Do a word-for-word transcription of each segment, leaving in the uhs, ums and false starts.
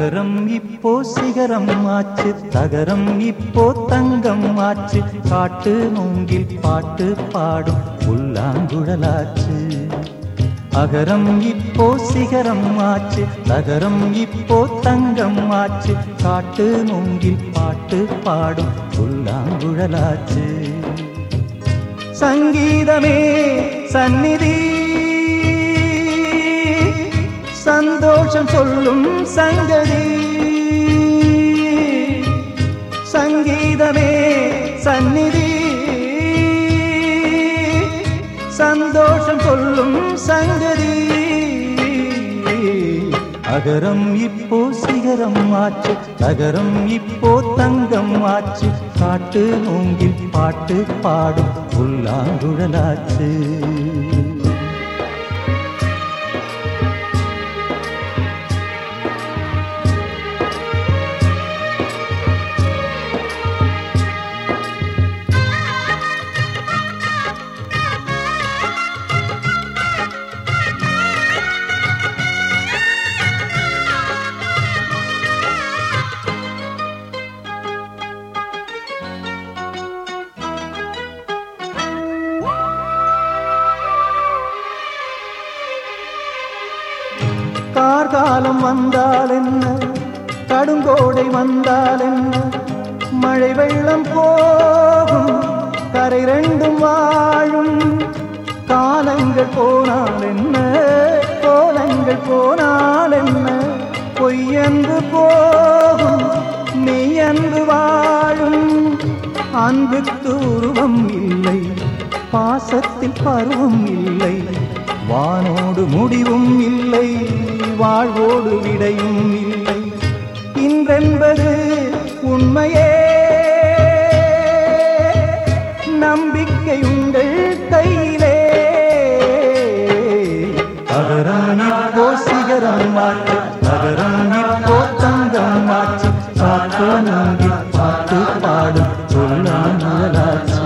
அகரம் இப்போ சிகரம் ஆச்சு, தகரம் இப்போ தங்கம் ஆச்சு, காட்டு மூங்கில் பாட்டு பாடும் புல்லாங்குழலாச்சு. அகரம் இப்போ சிகரம் ஆச்சு, தகரம் இப்போ தங்கம் ஆச்சு, காட்டு மூங்கில் பாட்டு பாடும் புல்லாங்குழலாச்சு. சங்கீதமே சந்நிதி, சந்தோஷம் சொல்லும் சங்கதி. சங்கீதமே சந்நிதி, சந்தோஷம் சொல்லும் சங்கதி. அகரம் இப்போ சிகரம் ஆச்சு, தகரம் இப்போ தங்கம் ஆச்சு, காட்டு மூங்கில் பாட்டு பாடும் புல்லாங்குழலாச்சு. கார்காலம் வந்தால் என்ன, கடுங்கோடை வந்தால் என்ன, மழை வெள்ளம் போகும் கரை ரெண்டும் வாழும். காலங்கள் போனால் என்ன, கோலங்கள் போனால் என்ன, பொய்யன்று போகும் மெய்யன்று வாழும். அன்புக்கு உருவம் இல்லை, பாசத்தில் பருவம் இல்லை, வானோடு முடிவும் இல்லை, வாழ்வோடு விடையும் இல்லை. இன்றென்பது உண்மையே, நம்பிக்கை உங்கள் கையிலே. அகரம் இப்போ சிகரம் ஆச்சு, அகரம் இப்போ தங்கம் ஆச்சு, காட்டு மூங்கில் பாட்டு பாடும் புல்லாங்குழலாச்சு.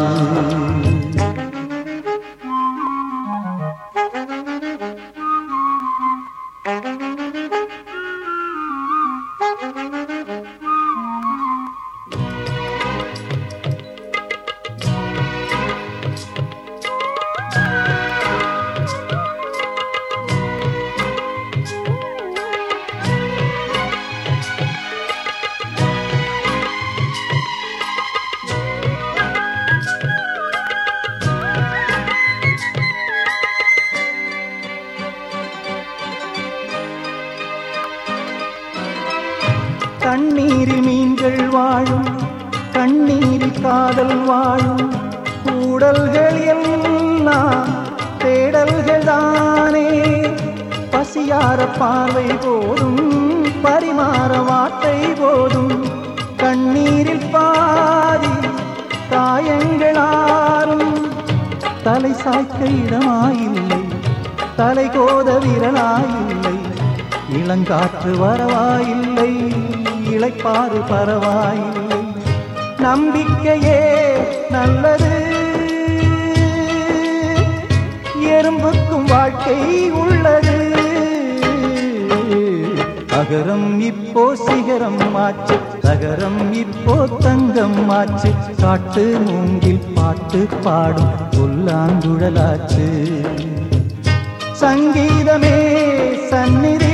கண்ணீரில் மீன்கள் வாழும், கண்ணீரில் காதல் வாழும், கூடல்கள் எல்லாம் தேடல்கள் தானே. பசியார பார்வை போதும், பரிமாற வார்த்தை போதும், கண்ணீரில் பாதி காயங்களாரும். தலை சாய்க்க இடமாயில்லை, தலை கோத விரலாயில்லை, இளங்காற்று வரவாயில்லை, இளைப்பாறு பரவாயில்லை. நம்பிக்கையே நல்லது, எறும்புக்கும் வாழ்க்கை உள்ளது. அகரம் இப்போ சிகரம் ஆச்சு, தகரம் இப்போ தங்கம் ஆச்சு, காட்டு மூங்கில் பாட்டு பாடும் புல்லாங்குழலாச்சு. சங்கீதமே சந்நிதி,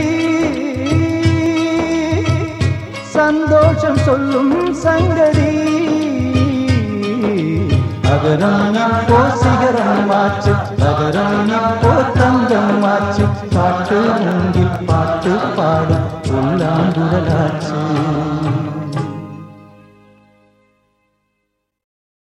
சந்தோஷம் சொல்லும் சங்கதி. அகரம் இப்போ சிகரம் ஆச்சு,